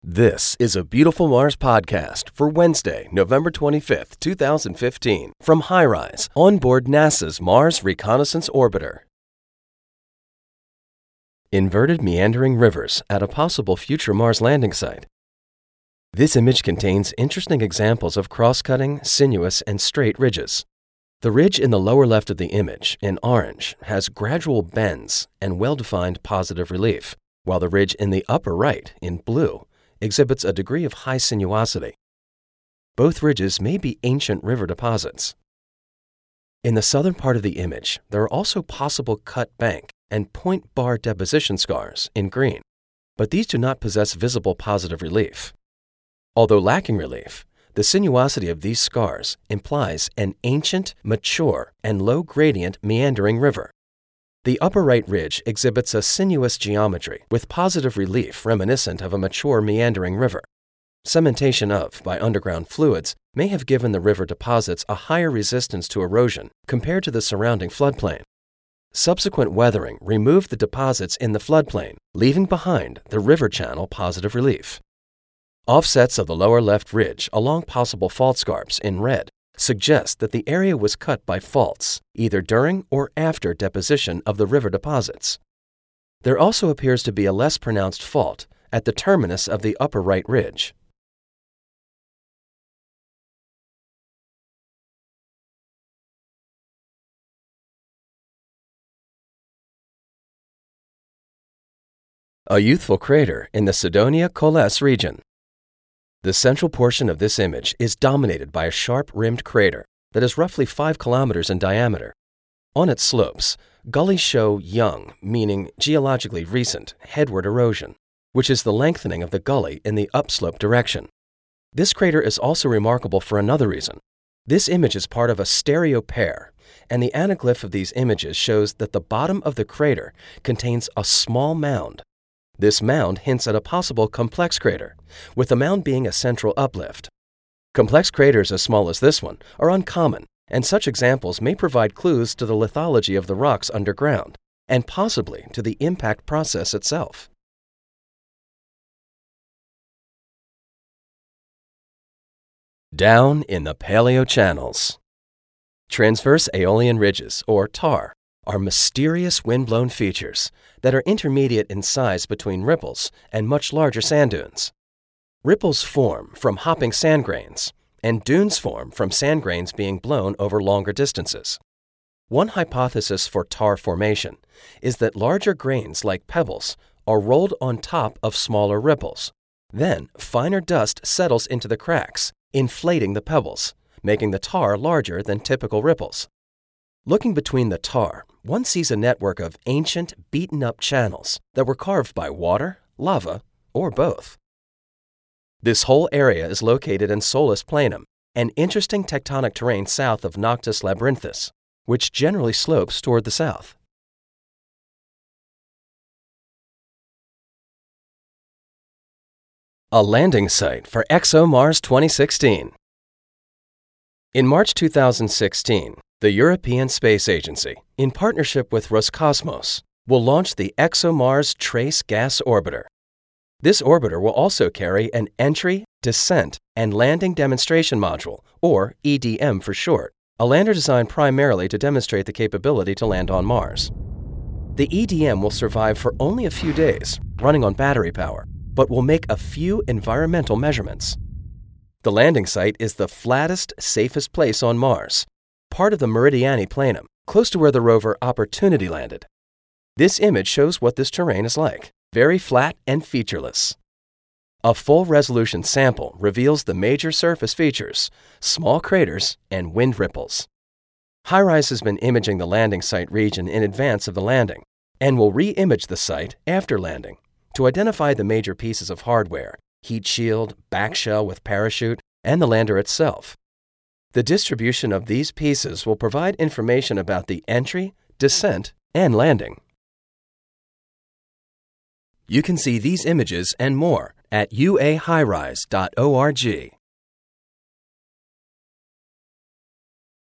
This is a Beautiful Mars podcast for Wednesday, November 25th, 2015, from HiRISE on board NASA's Mars Reconnaissance Orbiter. Inverted meandering rivers at a possible future Mars landing site. This image contains interesting examples of cross-cutting, sinuous, and straight ridges. The ridge in the lower left of the image, in orange, has gradual bends and well-defined positive relief, while the ridge in the upper right, in blue, exhibits a degree of high sinuosity. Both ridges may be ancient river deposits. In the southern part of the image, there are also possible cut bank and point bar deposition scars in green, but these do not possess visible positive relief. Although lacking relief, the sinuosity of these scars implies an ancient, mature, and low-gradient meandering river. The upper right ridge exhibits a sinuous geometry with positive relief reminiscent of a mature meandering river. Cementation by underground fluids may have given the river deposits a higher resistance to erosion compared to the surrounding floodplain. Subsequent weathering removed the deposits in the floodplain, leaving behind the river channel positive relief. Offsets of the lower left ridge along possible fault scarps in red suggest that the area was cut by faults, either during or after deposition of the river deposits. There also appears to be a less pronounced fault at the terminus of the upper right ridge. A youthful crater in the Cydonia-Colles region. The central portion of this image is dominated by a sharp-rimmed crater that is roughly 5 kilometers in diameter. On its slopes, gullies show young, meaning geologically recent, headward erosion, which is the lengthening of the gully in the upslope direction. This crater is also remarkable for another reason. This image is part of a stereo pair, and the anaglyph of these images shows that the bottom of the crater contains a small mound. This mound hints at a possible complex crater, with the mound being a central uplift. Complex craters as small as this one are uncommon, and such examples may provide clues to the lithology of the rocks underground, and possibly to the impact process itself. Down in the paleochannels. Transverse aeolian ridges, or TAR, are mysterious wind-blown features that are intermediate in size between ripples and much larger sand dunes. Ripples form from hopping sand grains, and dunes form from sand grains being blown over longer distances. One hypothesis for TAR formation is that larger grains like pebbles are rolled on top of smaller ripples. Then, finer dust settles into the cracks, inflating the pebbles, making the TAR larger than typical ripples. Looking between the TAR, one sees a network of ancient, beaten-up channels that were carved by water, lava, or both. This whole area is located in Solis Planum, an interesting tectonic terrain south of Noctis Labyrinthus, which generally slopes toward the south. A landing site for ExoMars 2016. In March 2016, the European Space Agency, in partnership with Roscosmos, will launch the ExoMars Trace Gas Orbiter. This orbiter will also carry an Entry, Descent, and Landing Demonstration Module, or EDM for short, a lander designed primarily to demonstrate the capability to land on Mars. The EDM will survive for only a few days, running on battery power, but will make a few environmental measurements. The landing site is the flattest, safest place on Mars, part of the Meridiani Planum, close to where the rover Opportunity landed. This image shows what this terrain is like, very flat and featureless. A full-resolution sample reveals the major surface features, small craters, and wind ripples. HiRISE has been imaging the landing site region in advance of the landing, and will re-image the site after landing to identify the major pieces of hardware, heat shield, back shell with parachute, and the lander itself. The distribution of these pieces will provide information about the entry, descent, and landing. You can see these images and more at uahirise.org.